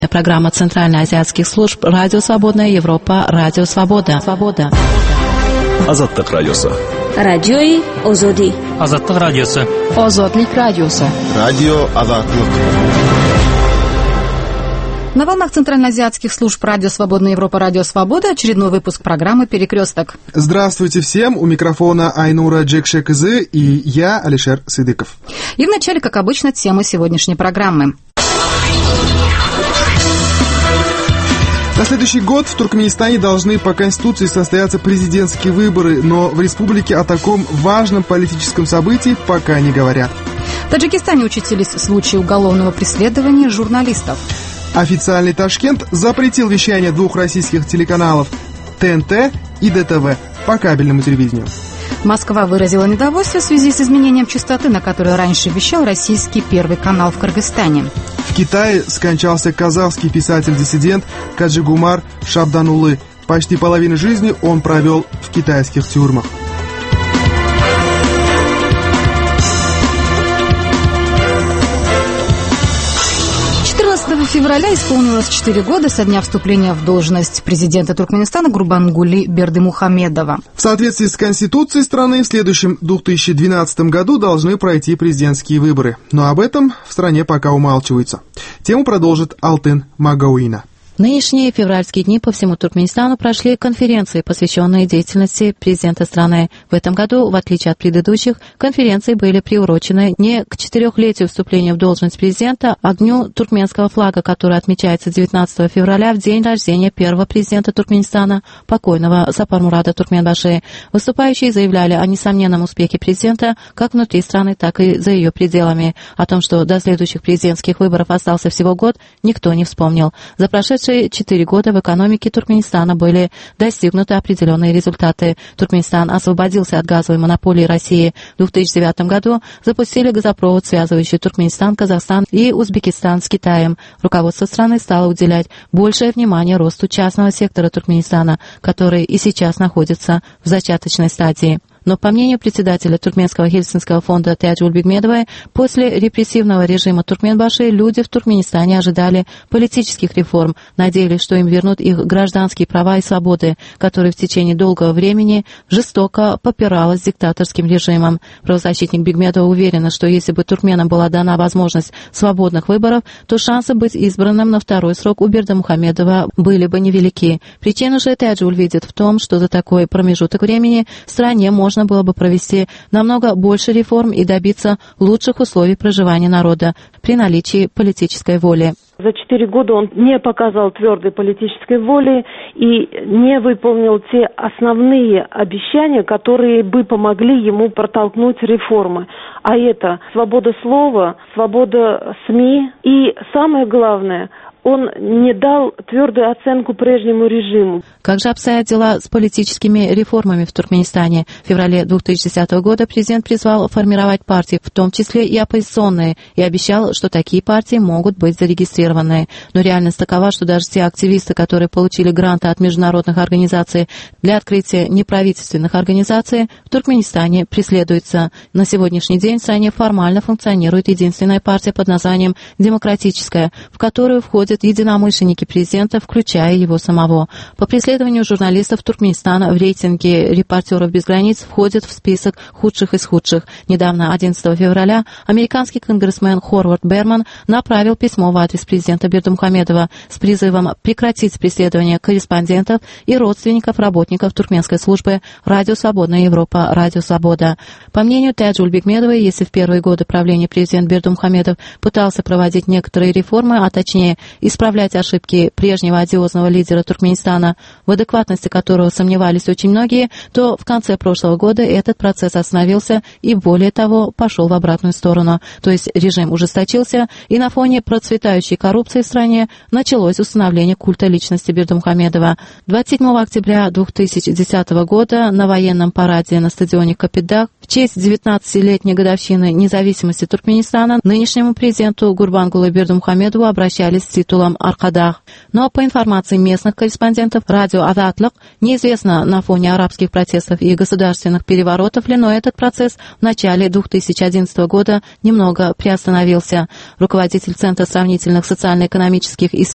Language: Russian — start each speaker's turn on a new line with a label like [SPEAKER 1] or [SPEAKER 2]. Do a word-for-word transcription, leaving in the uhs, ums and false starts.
[SPEAKER 1] Программа Центральноазиатских служб «Радио Свободная Европа», «Радио Свобода». Свобода.
[SPEAKER 2] Азаттык радиосы.
[SPEAKER 3] Радиои Озоди.
[SPEAKER 4] Азаттык радиосы.
[SPEAKER 5] Озодлик радиосы.
[SPEAKER 6] Радио Азаттык.
[SPEAKER 5] На волнах Центральноазиатских служб «Радио Свободная Европа», «Радио Свобода» очередной выпуск программы «Перекресток».
[SPEAKER 7] Здравствуйте всем, у микрофона Айнура Джекшекызы и я, Алишер Сыдыков.
[SPEAKER 5] И вначале, как обычно, тема сегодняшней программы.
[SPEAKER 7] На следующий год в Туркменистане должны по Конституции состояться президентские выборы, но в республике о таком важном политическом событии пока не говорят.
[SPEAKER 5] В Таджикистане участились случаи уголовного преследования журналистов.
[SPEAKER 7] Официальный Ташкент запретил вещание двух российских телеканалов ТНТ и ДТВ по кабельному телевидению.
[SPEAKER 5] Москва выразила недовольство в связи с изменением частоты, на которой раньше вещал российский Первый канал в Кыргызстане.
[SPEAKER 7] В Китае скончался казахский писатель-диссидент Каджигумар Шабданулы. Почти половину жизни он провел в китайских тюрьмах.
[SPEAKER 5] четырнадцатого февраля исполнилось четыре года со дня вступления в должность президента Туркменистана Гурбангули Бердымухамедова.
[SPEAKER 7] В соответствии с Конституцией страны в следующем две тысячи двенадцатом году должны пройти президентские выборы. Но об этом в стране пока умалчивается. Тему продолжит Алтын Магауина.
[SPEAKER 1] Нынешние февральские дни по всему Туркменистану прошли конференции, посвященные деятельности президента страны. В этом году, в отличие от предыдущих, конференции были приурочены не к четырехлетию вступления в должность президента, а к дню туркменского флага, который отмечается девятнадцатого февраля в день рождения первого президента Туркменистана, покойного Сапармурада Туркменбаши. Выступающие заявляли о несомненном успехе президента как внутри страны, так и за ее пределами. О том, что до следующих президентских выборов остался всего год, никто не вспомнил. За прошедшие четыре года в экономике Туркменистана были достигнуты определенные результаты. Туркменистан освободился от газовой монополии России. В две тысячи девятом году запустили газопровод, связывающий Туркменистан, Казахстан и Узбекистан с Китаем. Руководство страны стало уделять большее внимание росту частного сектора Туркменистана, который и сейчас находится в зачаточной стадии. Но, по мнению председателя Туркменского Хельсинского фонда Тяджуль Бигмедовой, после репрессивного режима Туркменбаши люди в Туркменистане ожидали политических реформ, надеялись, что им вернут их гражданские права и свободы, которые в течение долгого времени жестоко попиралось диктаторским режимом. Правозащитник Бигмедова уверена, что если бы туркменам была дана возможность свободных выборов, то шансы быть избранным на второй срок у Бердымухамедова были бы невелики. Причину же Тяджуль видит в том, что за такой промежуток времени в стране можно можно было бы провести намного больше реформ и добиться лучших условий проживания народа при наличии политической воли.
[SPEAKER 8] За четыре года он не показал твердой политической воли и не выполнил те основные обещания, которые бы помогли ему протолкнуть реформы. А это свобода слова, свобода СМИ и, самое главное, он не дал твердую оценку прежнему режиму.
[SPEAKER 1] Как же обстоят дела с политическими реформами в Туркменистане? В феврале две тысячи десятого года президент призвал формировать партии, в том числе и оппозиционные, и обещал, что такие партии могут быть зарегистрированы. Но реальность такова, что даже те активисты, которые получили гранты от международных организаций для открытия неправительственных организаций, в Туркменистане преследуются. На сегодняшний день в стране формально функционирует единственная партия под названием «Демократическая», в которую входит единомышленники президента, включая его самого. По преследованию журналистов Туркменистана в рейтинге «Репортеров без границ» входит в список худших из худших. Недавно, одиннадцатого февраля, американский конгрессмен Хорвард Берман направил письмо в адрес президента Бердымухамедова с призывом прекратить преследование корреспондентов и родственников работников туркменской службы «Радио Свободная Европа», «Радио Свобода». По мнению Тяджуль Бигмедовой, если в первые годы правления президент Бердымухамедов пытался проводить некоторые реформы, а точнее исправлять ошибки прежнего одиозного лидера Туркменистана, в адекватности которого сомневались очень многие, то в конце прошлого года этот процесс остановился и, более того, пошел в обратную сторону. То есть режим ужесточился, и на фоне процветающей коррупции в стране началось установление культа личности Бердымухамедова. двадцать седьмого октября две тысячи десятого года на военном параде на стадионе Капитдах в честь девятнадцатилетней годовщины независимости Туркменистана нынешнему президенту Гурбангулы Бердымухамедову обращались с титулом «Аркадах». Но по информации местных корреспондентов радио «Азаттык», неизвестно на фоне арабских протестов и государственных переворотов ли, но этот процесс в начале две тысячи одиннадцатого года немного приостановился. Руководитель Центра сравнительных социально-экономических исследований